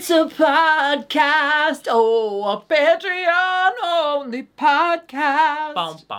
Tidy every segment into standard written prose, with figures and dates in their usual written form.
It's a podcast, a Patreon only podcast.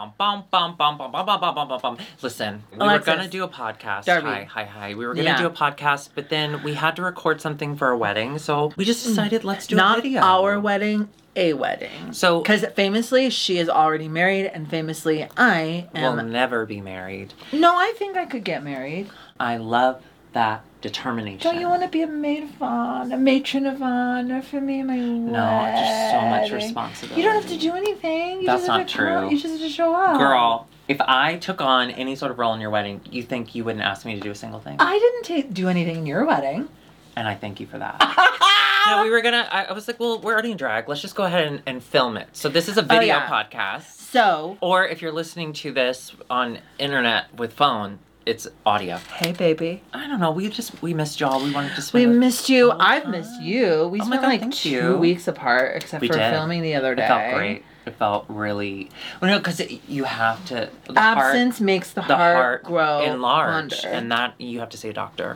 Listen, we Alexis. were going to do a podcast. Darby. Hi. We were going to do a podcast, but then we had to record something for a wedding, so we just decided let's do a video. Not our wedding, a wedding. So, because famously, she is already married, and famously, I am... will never be married. No, I think I could get married. I love that determination. Don't you want to be a maid of honor, a matron of honor for me and my wedding? No, just so much responsibility. You don't have to do anything. You That's just not have to true. Come. You just have to show up. Girl, if I took on any sort of role in your wedding, you think you wouldn't ask me to do a single thing? I didn't do anything in your wedding. And I thank you for that. No, we were gonna, I was like, well, we're already in drag. Let's just go ahead and film it. So this is a video podcast. So. Or if you're listening to this on internet with phone, it's audio. Hey, baby. I don't know. We missed y'all. We wanted to We spend missed you. I've missed you. We spent like 2 weeks apart, except for filming the other day. It felt great. It felt really... Well, no, because you have to... Absence makes the heart grow enlarge. fonder. And that, you have to say doctor.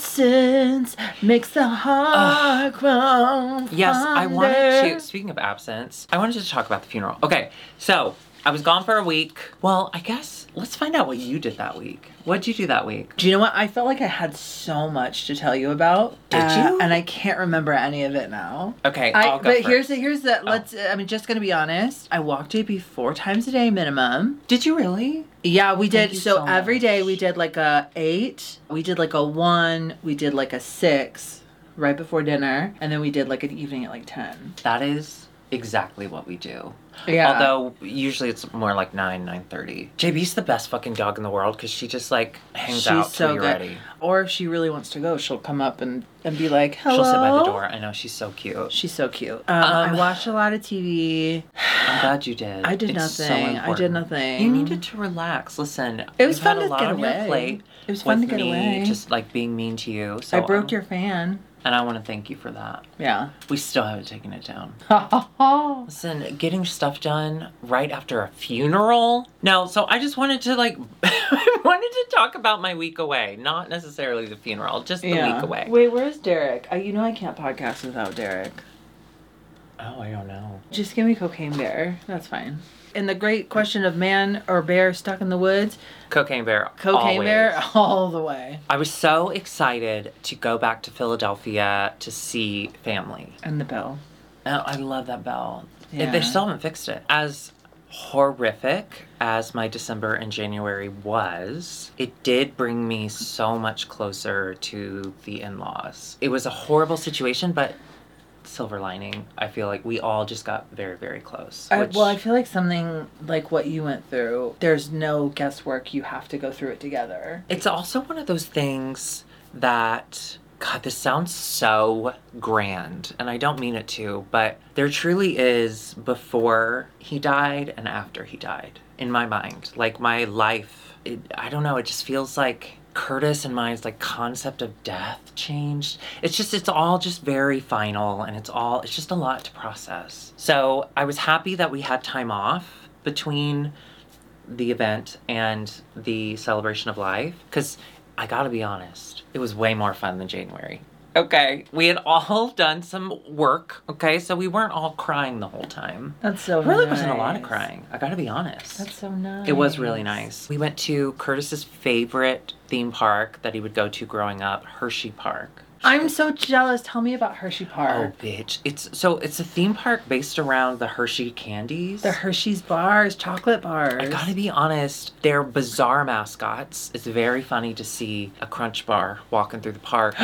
Absence makes the heart grow Yes, I fonder. wanted to... Speaking of absence, I wanted to talk about the funeral. Okay, so... I was gone for a week. Well, I guess let's find out what you did that week. What'd you do that week? Do you know what? I felt like I had so much to tell you about. Did you? And I can't remember any of it now. Okay, I'll go But first. here's the I'm just gonna be honest. I walked JP 4 times a day minimum. Did you really? Yeah, we did. Thank you So so every much. day we did like a 8. We did like a 1. We did like a 6 right before dinner, and then we did like an evening at like 10. That is exactly what we do. Yeah. Although, usually it's more like 9:30. JB's the best fucking dog in the world because she just, like, hangs out till you're ready. Or if she really wants to go, she'll come up and be like, hello. She'll sit by the door. I know, she's so cute. She's so cute. I watched a lot of TV. I'm glad you did. I did It's nothing. so I did important. nothing. You needed to relax. Listen, It was you've fun had a to lot get on your away. plate It was fun with to get me, away. just, like, being mean to you. So I broke your fan. And I want to thank you for that. Yeah. We still haven't taken it down. Oh. Listen, getting stuff done right after a funeral? No, so I just wanted to, like, I wanted to talk about my week away. Not necessarily the funeral, just the week away. Wait, where's Derek? You know I can't podcast without Derek. Oh, I don't know. Just give me Cocaine Bear. That's fine. And the great question of man or bear stuck in the woods. Cocaine Bear. Cocaine always. Bear all the way. I was so excited to go back to Philadelphia to see family. And the bell. Oh, I love that bell. Yeah. They still haven't fixed it. As horrific as my December and January was, it did bring me so much closer to the in-laws. It was a horrible situation, but silver lining, I feel like we all just got very, very close. Well, I feel like something like what you went through, there's no guesswork. You have to go through it together. It's also one of those things that, God, this sounds so grand, and I don't mean it to, but there truly is before he died and after he died, in my mind. Like, my life, I don't know, it just feels like Curtis and mine's, like, concept of death changed. It's all just very final, and it's just a lot to process. So I was happy that we had time off between the event and the celebration of life, because I gotta be honest, it was way more fun than January. Okay, we had all done some work, okay, so we weren't all crying the whole time. That's so nice. There really wasn't a lot of crying, I gotta be honest. That's so nice. It was really nice. We went to Curtis's favorite theme park that he would go to growing up, Hershey Park. I'm so jealous. Tell me about Hershey Park. Oh, bitch. It's a theme park based around the Hershey candies. The Hershey's bars, chocolate bars. I gotta be honest, they're bizarre mascots. It's very funny to see a Crunch Bar walking through the park.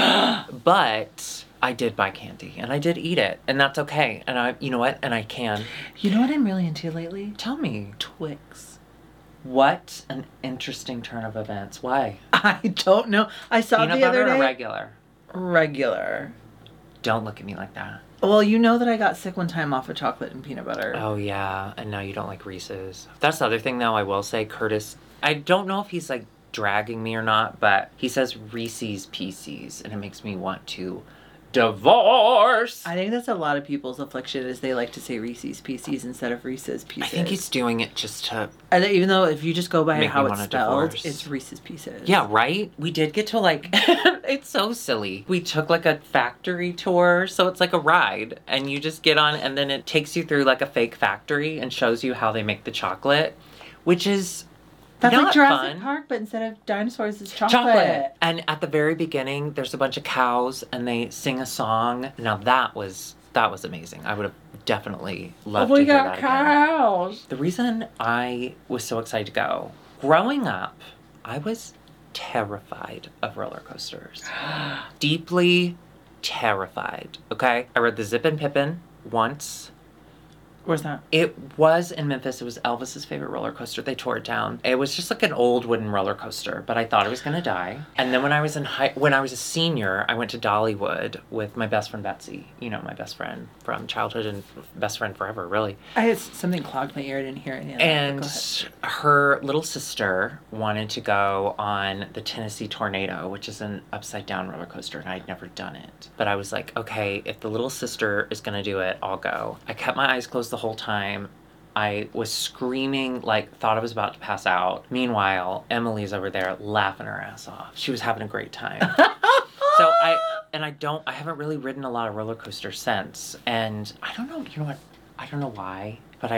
But I did buy candy, and I did eat it, and that's okay. And you know what? And I can. You know what I'm really into lately? Tell me. Twix. What an interesting turn of events. Why? I don't know. I saw Peanut the other butter day. or regular? Regular. Don't look at me like that. Well, you know that I got sick one time off of chocolate and peanut butter. Oh, yeah. And now you don't like Reese's. That's the other thing, though, I will say. Curtis, I don't know if he's, like, dragging me or not, but he says Reese's Pieces, and it makes me want to Divorce! I think that's a lot of people's affliction is they like to say Reese's Pieces instead of Reese's Pieces. I think he's doing it just to... And even though if you just go by Make how me it's want a spelled, divorce. it's Reese's Pieces. Yeah, right? We did get to like... It's so silly. We took like a factory tour, so it's like a ride. And you just get on and then it takes you through like a fake factory and shows you how they make the chocolate, which is... That's not like Jurassic fun. Park, but instead of dinosaurs, it's chocolate. And at the very beginning, there's a bunch of cows and they sing a song. Now that was amazing. I would have definitely loved to hear that again. cows. The reason I was so excited to go, growing up, I was terrified of roller coasters. Deeply terrified. Okay? I rode the Zip and Pippin once. Where's that? It was in Memphis. It was Elvis's favorite roller coaster. They tore it down. It was just like an old wooden roller coaster, but I thought I was gonna die. And then when I was a senior, I went to Dollywood with my best friend Betsy. You know, my best friend from childhood and best friend forever, really. I had something clogged my ear. I didn't hear any of that. And her little sister wanted to go on the Tennessee Tornado, which is an upside down roller coaster, and I'd never done it. But I was like, okay, if the little sister is gonna do it, I'll go. I kept my eyes closed the whole time. I was screaming, like, thought I was about to pass out. Meanwhile, Emily's over there laughing her ass off. She was having a great time. So I haven't really ridden a lot of roller coasters since. And I don't know, you know what? I don't know why, but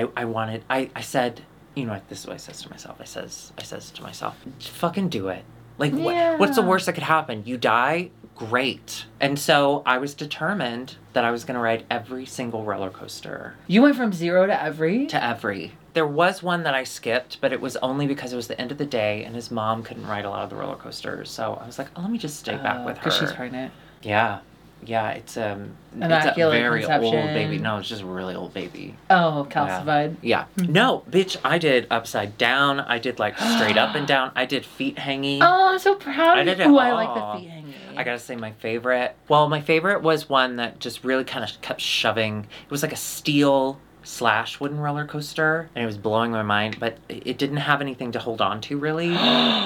I said, you know what, this is what I says to myself. I says to myself, fucking do it. Like, what's the worst that could happen? You die? Great. And so I was determined that I was going to ride every single roller coaster. You went from 0 to every? To every. There was one that I skipped, but it was only because it was the end of the day and his mom couldn't ride a lot of the roller coasters. So I was like, oh, let me just stay back with her. Because she's pregnant. Yeah. Yeah, it's a Immaculate very conception. old baby. No, it's just a really old baby. Oh, calcified. Yeah. No, bitch, I did upside down. I did like straight up and down. I did feet hanging. Oh, I'm so proud I of you. did it Ooh, I all. like the feet hanging. I gotta say my favorite. Well, my favorite was one that just really kind of kept shoving. It was like a steel / wooden roller coaster, and it was blowing my mind, but it didn't have anything to hold on to really.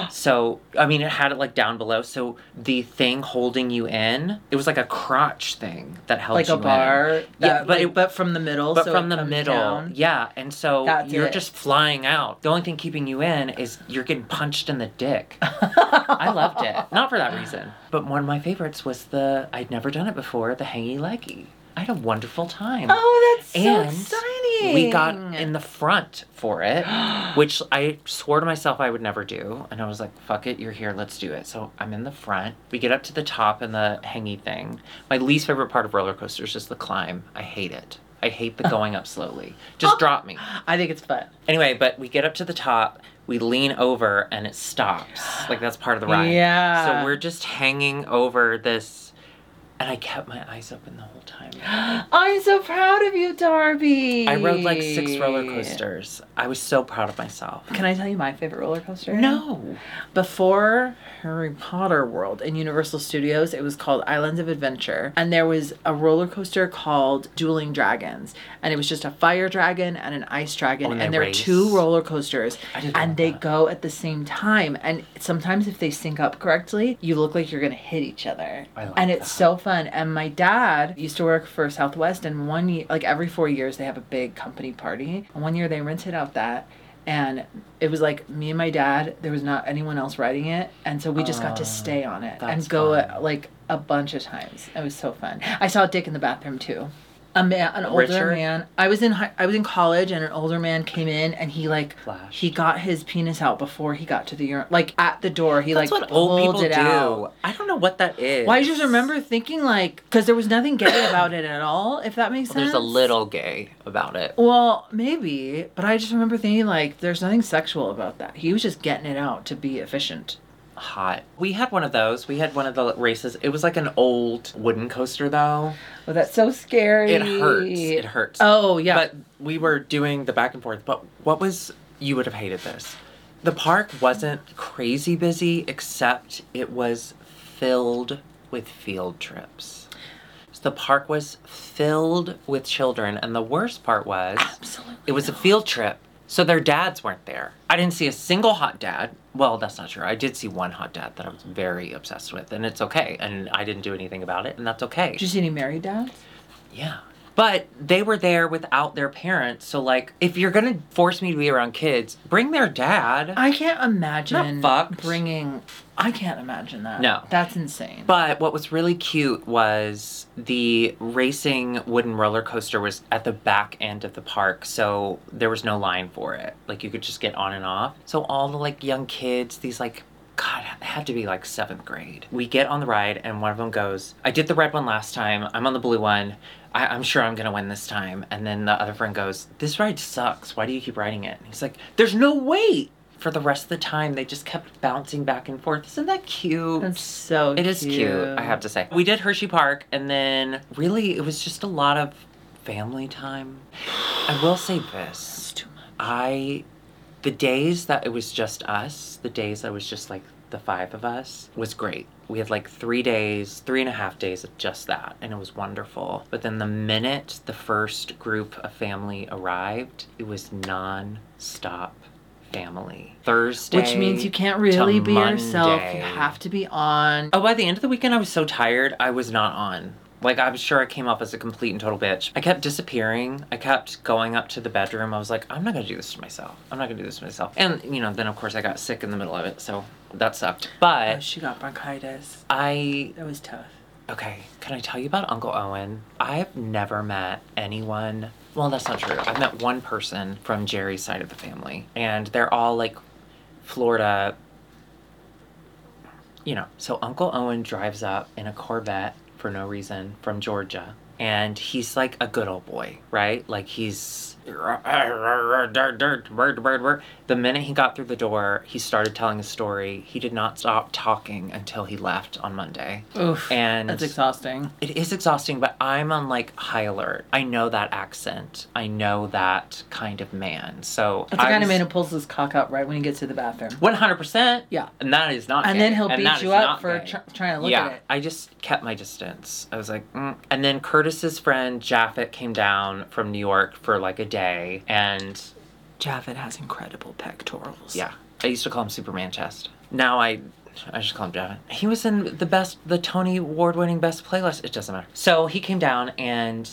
So, I mean, it had it like down below, so the thing holding you in, it was like a crotch thing that held like you a bar. in. Yeah, but from the middle. But so from it the comes middle, down. yeah, and so That's you're it. just flying out. The only thing keeping you in is you're getting punched in the dick. I loved it. Not for that reason. But one of my favorites was I'd never done it before, the hangy leggy. I had a wonderful time. Oh, that's so And exciting. we got in the front for it, which I swore to myself I would never do. And I was like, fuck it, you're here, let's do it. So I'm in the front. We get up to the top in the hangy thing. My least favorite part of roller coasters is the climb. I hate it. I hate the going up slowly. Just drop me. I think it's fun. Anyway, but we get up to the top, we lean over, and it stops. Like, that's part of the ride. Yeah. So we're just hanging over this, and I kept my eyes open the whole time. I'm so proud of you, Darby. I rode like 6 roller coasters. I was so proud of myself. Can I tell you my favorite roller coaster? No. Before Harry Potter World in Universal Studios, it was called Islands of Adventure. And there was a roller coaster called Dueling Dragons. And it was just a fire dragon and an ice dragon. and and they there are race. 2 roller coasters. I didn't know And they that. go at the same time. And sometimes if they sync up correctly, you look like you're going to hit each other. I like and it's that. so fun. And my dad used to work for Southwest. And one year, like every 4 years, they have a big company party. And one year they rented out that. And it was like me and my dad, there was not anyone else riding it. And so we just got to stay on it that's and go fun. like a bunch of times. It was so fun. I saw Dick in the bathroom too. An older Richard? man. I was in college, and an older man came in, and he Flash. he got his penis out before he got to the urinal. Like at the door, he That's like what old pulled people it do. out. I don't know what that is. Well, I just remember thinking like, because there was nothing gay about it at all. If that makes sense. There's a little gay about it. Well, maybe, but I just remember thinking like, there's nothing sexual about that. He was just getting it out to be efficient. Hot. We had one of those. We had one of the races. It was like an old wooden coaster, though. Oh, that's so scary. It hurts. It hurts. Oh, yeah. But we were doing the back and forth. But you would have hated this. The park wasn't crazy busy, except it was filled with field trips. So the park was filled with children. And the worst part was, Absolutely it was a field trip. So their dads weren't there. I didn't see a single hot dad. Well, that's not true. I did see one hot dad that I was very obsessed with, and it's okay. And I didn't do anything about it, and that's okay. Did you see any married dads? Yeah. But they were there without their parents. So, like, if you're going to force me to be around kids, bring their dad. I can't imagine Not fucked. bringing... I can't imagine that. No. That's insane. But what was really cute was the racing wooden roller coaster was at the back end of the park. So there was no line for it. Like, you could just get on and off. So all the, like, young kids, these, like... God, it had to be like 7th grade. We get on the ride and one of them goes, I did the red one last time. I'm on the blue one. I'm sure I'm going to win this time. And then the other friend goes, this ride sucks. Why do you keep riding it? And he's like, there's no wait. For the rest of the time, they just kept bouncing back and forth. Isn't that cute? That's so cute. It is cute, I have to say. We did Hershey Park and then really it was just a lot of family time. I will say this. It's too much. The days that it was just us, the days that it was just like the 5 of us, was great. We had like 3.5 days of just that, and it was wonderful. But then the minute the first group of family arrived, it was non-stop family. Thursday, which means you can't really be yourself. Monday. You have to be on. Oh, by the end of the weekend, I was so tired, I was not on. Like, I was sure I came off as a complete and total bitch. I kept disappearing. I kept going up to the bedroom. I was like, I'm not going to do this to myself. I'm not going to do this to myself. And, you know, then, of course, I got sick in the middle of it, so that sucked. But... Oh, she got bronchitis. That was tough. Okay, can I tell you about Uncle Owen? I've never met anyone... Well, that's not true. I've met one person from Jerry's side of the family. And they're all, like, Florida... You know, so Uncle Owen drives up in a Corvette for no reason from Georgia, and he's like a good old boy, right? Like he's the minute he got through the door, he started telling a story. He did not stop talking until he left on Monday. Oof, and that's exhausting. It is exhausting, but I'm on like high alert. I know that accent. I know that kind of man. So it's the kind of man who pulls his cock out right when he gets to the bathroom. 100%. Yeah. And that is not and gay. then he'll beat you up for trying to look at it. I just kept my distance. I was like, And then Curtis's friend Japheth came down from New York for like a day, and Japheth has incredible pectorals. Yeah. I used to call him Superman chest. Now I just call him Japheth. He was in the Tony Award-winning Best Playlist. It doesn't matter. So he came down and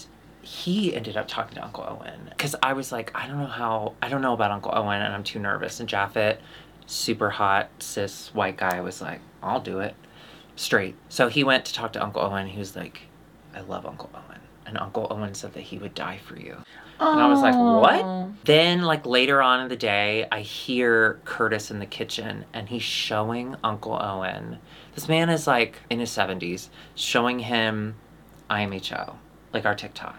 he ended up talking to Uncle Owen. Because I was like, I don't know about Uncle Owen, and I'm too nervous. And Japheth, super hot, cis, white guy, was like, I'll do it. Straight. So he went to talk to Uncle Owen. He was like, I love Uncle Owen. And Uncle Owen said that he would die for you. And I was like, what? Then, like, later on in the day, I hear Curtis in the kitchen, and he's showing Uncle Owen. This man is, like, in his 70s, showing him IMHO, like our TikTok.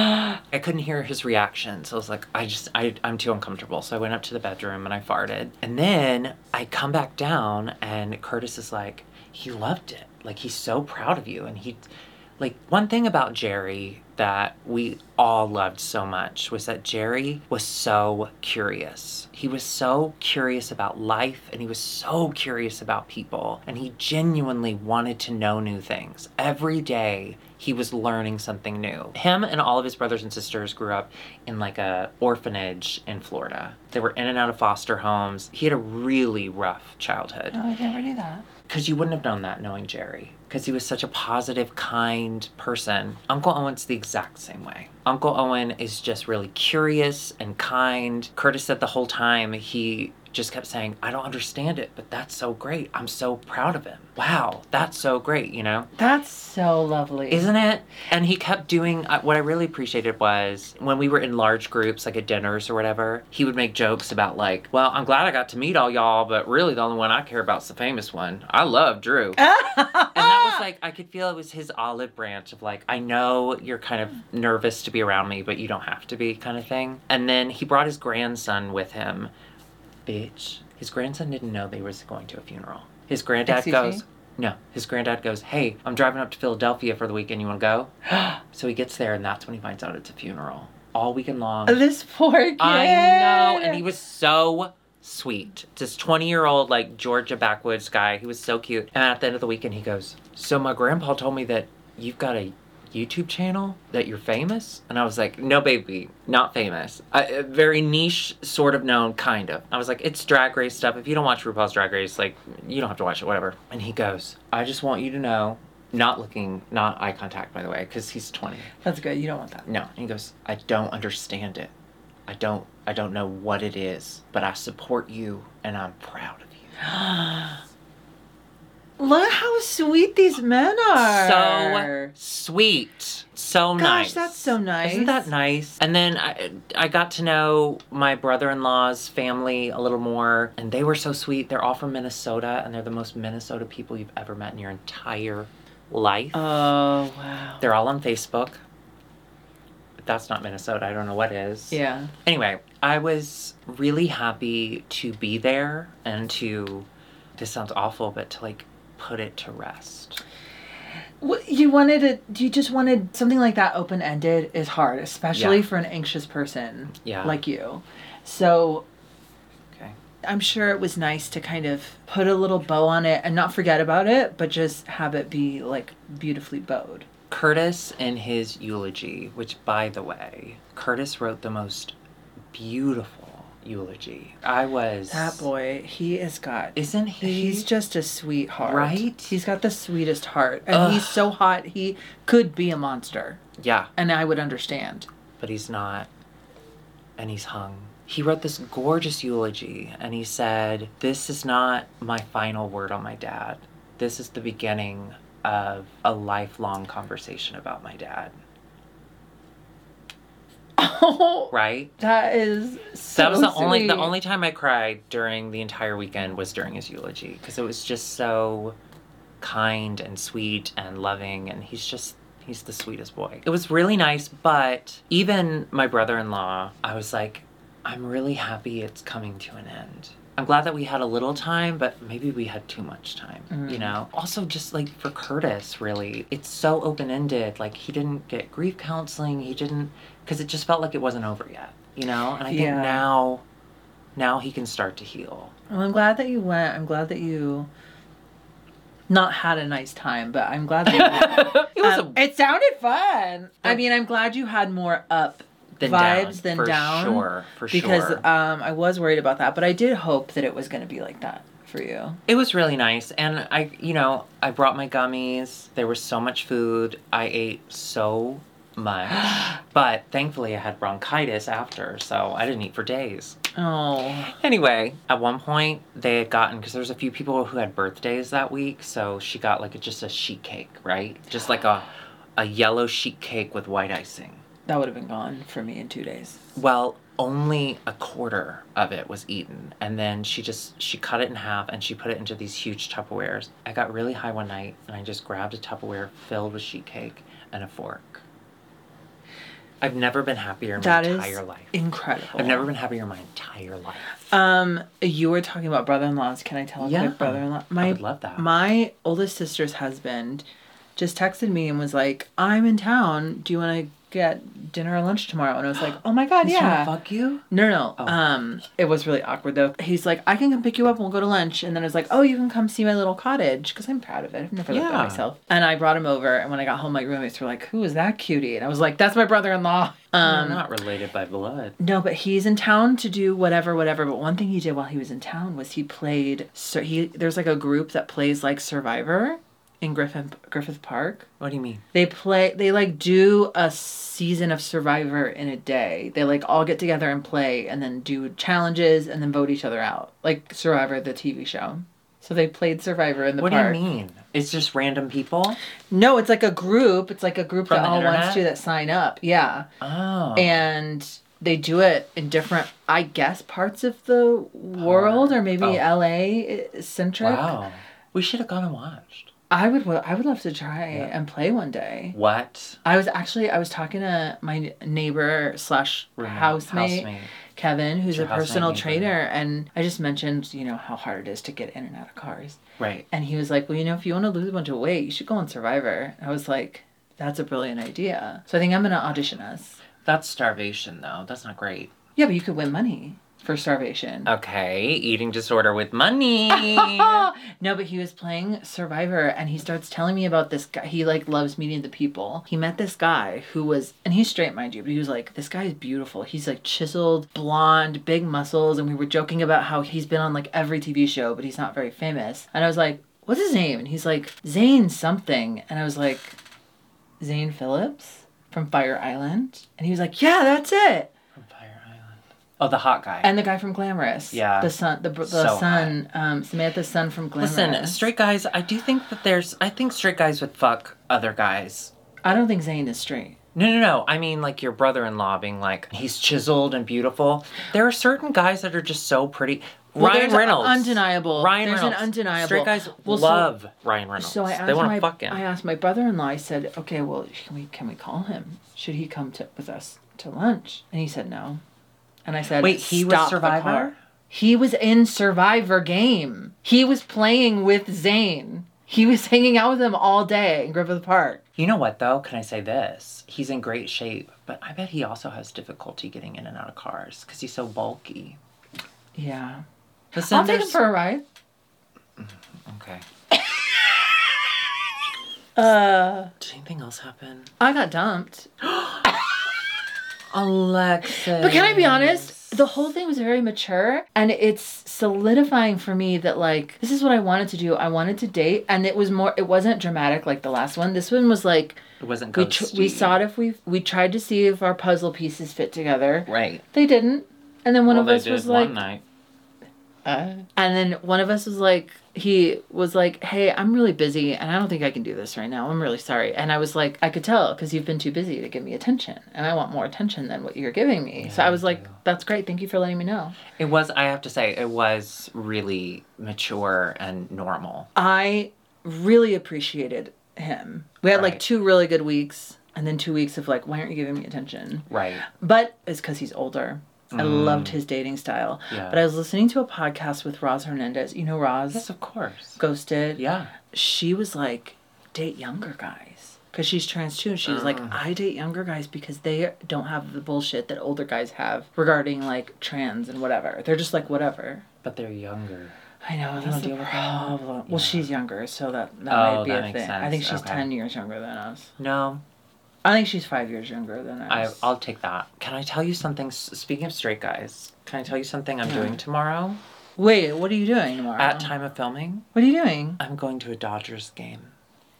I couldn't hear his reaction, so I was like, I'm too uncomfortable. So I went up to the bedroom, and I farted. And then I come back down, and Curtis is like, he loved it. Like, he's so proud of you. And like, one thing about Jerry that we all loved so much was that Jerry was so curious. He was so curious about life, and he was so curious about people, and he genuinely wanted to know new things. Every day, he was learning something new. Him and all of his brothers and sisters grew up in like a orphanage in Florida. They were in and out of foster homes. He had a really rough childhood. Oh, I never knew that. Because you wouldn't have known that knowing Jerry. Because he was such a positive, kind person. Uncle Owen's the exact same way. Uncle Owen is just really curious and kind. Curtis said the whole time he just kept saying, I don't understand it, but that's so great. I'm so proud of him. Wow, that's so great, you know? That's so lovely. Isn't it? And he kept doing, what I really appreciated was when we were in large groups, like at dinners or whatever, he would make jokes about like, well, I'm glad I got to meet all y'all, but really the only one I care about is the famous one. I love Drew. And that was like, I could feel it was his olive branch of like, I know you're kind of nervous to be around me, but you don't have to be kind of thing. And then he brought his grandson with him. Bitch. His grandson didn't know they was going to a funeral. His granddad goes, his granddad goes, hey, I'm driving up to Philadelphia for the weekend. You want to go? So he gets there, and that's when he finds out it's a funeral. All weekend long. This poor kid. I know. And he was so sweet. This 20-year-old, like, Georgia backwoods guy. He was so cute. And at the end of the weekend, he goes, so my grandpa told me that you've got a YouTube channel that you're famous? And I was like, no, baby, not famous. Very niche, sort of known, kind of. I was like, it's Drag Race stuff. If you don't watch RuPaul's Drag Race, like, you don't have to watch it, whatever. And he goes, I just want you to know, not eye contact, by the way, because he's 20. That's good. You don't want that. No. And he goes, I don't understand it. I don't know what it is, but I support you and I'm proud of you. Look how sweet these men are. So sweet. So nice. Gosh, that's so nice. Isn't that nice? And then I got to know my brother-in-law's family a little more, and they were so sweet. They're all from Minnesota, and they're the most Minnesota people you've ever met in your entire life. Oh, wow. They're all on Facebook. If that's not Minnesota, I don't know what is. Yeah. Anyway, I was really happy to be there and to, this sounds awful, but to like put it to rest. You just wanted something like that open-ended is hard, especially for an anxious person like you. So okay. I'm sure it was nice to kind of put a little bow on it and not forget about it, but just have it be like beautifully bowed. Curtis in his eulogy, which by the way, Curtis wrote the most beautiful eulogy. That boy, isn't he? He's just a sweetheart. Right? He's got the sweetest heart. And he's so hot, he could be a monster. Yeah. And I would understand. But he's not. And he's hung. He wrote this gorgeous eulogy, and he said, this is not my final word on my dad. This is the beginning of a lifelong conversation about my dad. Oh, right? That is so That was the sweet. only time I cried during the entire weekend was during his eulogy, because it was just so kind and sweet and loving, and he's the sweetest boy. It was really nice, but even my brother-in-law, I was like, I'm really happy it's coming to an end. I'm glad that we had a little time, but maybe we had too much time, you know? Also, just like for Curtis, really, it's so open-ended. Like, he didn't get grief counseling. He didn't, because it just felt like it wasn't over yet, you know? And I think now he can start to heal. Well, I'm glad that you went. I'm glad that you not had a nice time, but I'm glad that you it sounded fun. I mean, I'm glad you had more up vibes than down. For sure. Because I was worried about that, but I did hope that it was going to be like that for you. It was really nice, and I brought my gummies. There was so much food. I ate so much, but thankfully I had bronchitis after, so I didn't eat for days. Oh. Anyway, at one point they had gotten, because there's a few people who had birthdays that week, so she got like just a sheet cake, right? Just like a yellow sheet cake with white icing. That would have been gone for me in 2 days. Well, only a quarter of it was eaten. And then she cut it in half and she put it into these huge Tupperwares. I got really high one night and I just grabbed a Tupperware filled with sheet cake and a fork. I've never been happier in my entire life. Incredible. I've never been happier in my entire life. You were talking about brother-in-laws. Can I tell a quick brother-in-law? I would love that. My oldest sister's husband just texted me and was like, I'm in town. Do you want to get dinner or lunch tomorrow? And I was like, oh my God, He's yeah. trying to fuck you? No. Oh. It was really awkward though. He's like, I can come pick you up and we'll go to lunch. And then I was like, oh, you can come see my little cottage. Because I'm proud of it. I've never lived by myself. And I brought him over. And when I got home, my roommates were like, who is that cutie? And I was like, that's my brother-in-law. You're not related by blood. No, but he's in town to do whatever. But one thing he did while he was in town was he played, there's like a group that plays like Survivor in Griffith Park. What do you mean? They like do a season of Survivor in a day. They like all get together and play and then do challenges and then vote each other out. Like Survivor, the TV show. So they played Survivor in the park. What do you mean? It's just random people? No, it's like a group. It's like a group From that the all internet? wants to that sign up. Yeah. Oh. And they do it in different, I guess, parts of the world or maybe LA centric. Wow. We should have gone and watched. I would love to try and play one day. What? I was talking to my neighbor / housemate, Kevin, who's a personal trainer, and I just mentioned, how hard it is to get in and out of cars. Right. And he was like, well, if you want to lose a bunch of weight, you should go on Survivor. I was like, that's a brilliant idea. So I think I'm going to audition us. That's starvation, though. That's not great. Yeah, but you could win money. for starvation. Okay, eating disorder with money. No, but he was playing Survivor and he starts telling me about this guy. He like loves meeting the people. He met this guy who was, and he's straight, mind you, but he was like, this guy is beautiful. He's like chiseled, blonde, big muscles. And we were joking about how he's been on like every TV show, but he's not very famous. And I was like, what's his name? And he's like, Zane something. And I was like, Zane Phillips from Fire Island? And he was like, yeah, that's it. Oh, the hot guy. And the guy from Glamorous. Yeah. The son, the So son, Samantha's son from Glamorous. Listen, straight guys, I do think that I think straight guys would fuck other guys. I don't think Zayn is straight. No. I mean, like your brother-in-law being like, he's chiseled and beautiful. There are certain guys that are just so pretty. Well, Ryan Reynolds. Undeniable. Ryan there's Reynolds. an undeniable. Straight guys love Ryan Reynolds. So they want to fuck him. I asked my brother-in-law, I said, okay, well, can we call him? Should he come with us to lunch? And he said no. And I said, wait, he was stop Survivor? He was in Survivor game. He was playing with Zayn. He was hanging out with him all day in Griffith Park. You know what, though? Can I say this? He's in great shape, but I bet he also has difficulty getting in and out of cars because he's so bulky. Yeah. Listen, I'll take him for a ride. Okay. Did anything else happen? I got dumped. Alexis. But can I be honest? The whole thing was very mature, and it's solidifying for me that, like, this is what I wanted to do. I wanted to date, and it wasn't dramatic like the last one. This one was like... It wasn't ghosty. We saw it if we tried to see if our puzzle pieces fit together. Right. They didn't. And then one of us was like... one night. And then one of us was like, he was like, hey, I'm really busy and I don't think I can do this right now. I'm really sorry. And I was like, I could tell because you've been too busy to give me attention. And I want more attention than what you're giving me. Yeah, so I was like, that's great. Thank you for letting me know. It was, I have to say, it was really mature and normal. I really appreciated him. We had like 2 really good weeks and then 2 weeks of like, why aren't you giving me attention? Right. But it's because he's older. I loved his dating style. Yeah. But I was listening to a podcast with Roz Hernandez. You know Roz? Yes, of course. Ghosted. Yeah. She was like, date younger guys. Because she's trans too. And she was like, I date younger guys because they don't have the bullshit that older guys have regarding like trans and whatever. They're just like, whatever. But they're younger. I know, that's the problem. Well, she's younger, so that might be a thing. Sense. I think she's 10 years younger than us. No. I think she's 5 years younger than us. I'll take that. Can I tell you something? Speaking of straight guys, can I tell you something I'm doing tomorrow? Wait, what are you doing tomorrow? At time of filming? What are you doing? I'm going to a Dodgers game.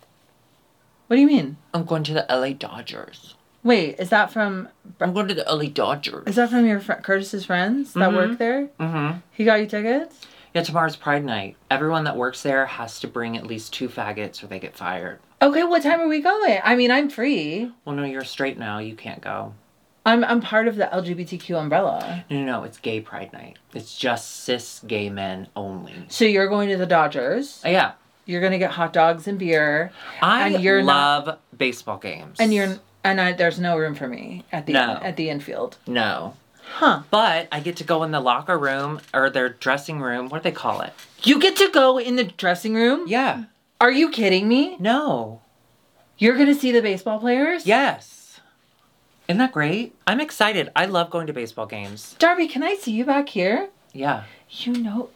What do you mean? I'm going to the LA Dodgers. Wait, is that from... I'm going to the LA Dodgers. Is that from your Curtis's friends that work there? Mm-hmm. He got you tickets? Yeah, tomorrow's Pride Night. Everyone that works there has to bring at least 2 faggots or they get fired. Okay, what time are we going? I mean, I'm free. Well, no, you're straight now. You can't go. I'm part of the LGBTQ umbrella. No, it's Gay Pride Night. It's just cis gay men only. So you're going to the Dodgers. Yeah. You're going to get hot dogs and beer. I and you're love baseball games. And there's no room for me at the infield. No. Huh. But I get to go in the locker room or their dressing room. What do they call it? You get to go in the dressing room? Yeah. Are you kidding me? No. You're going to see the baseball players? Yes. Isn't that great? I'm excited. I love going to baseball games. Darby, can I see you back here? Yeah. You know...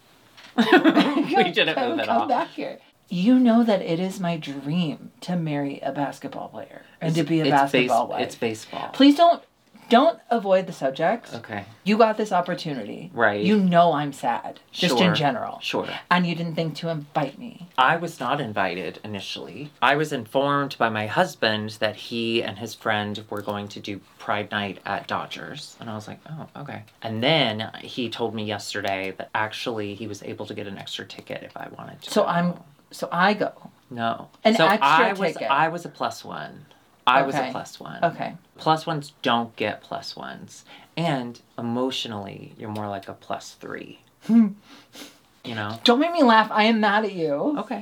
We didn't move it Come off. back here. You know that it is my dream to marry a basketball player and to be a basketball wife. It's baseball. Please don't avoid the subject. Okay. You got this opportunity. Right. You know I'm sad. Just in general. Sure. And you didn't think to invite me. I was not invited initially. I was informed by my husband that he and his friend were going to do Pride Night at Dodgers. And I was like, oh, okay. And then he told me yesterday that actually he was able to get an extra ticket if I wanted to. So I go. No. An extra ticket. I was a plus one. I was a plus one. Okay. Plus ones don't get plus ones. And emotionally, you're more like a plus 3. You know? Don't make me laugh. I am mad at you. Okay.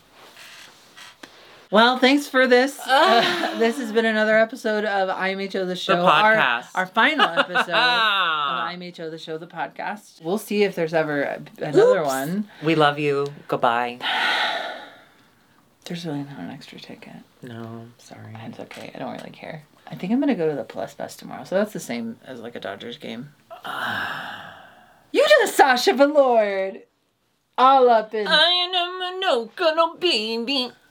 Well, thanks for this. This has been another episode of IMHO the Show. The podcast. Our final episode of IMHO the Show, the podcast. We'll see if there's ever another one. We love you. Goodbye. There's really not an extra ticket. No, sorry. It's okay. I don't really care. I think I'm going to go to the Plus Fest tomorrow. So that's the same as like a Dodgers game. Sasha Velour. All up in. I am a no gonna baby.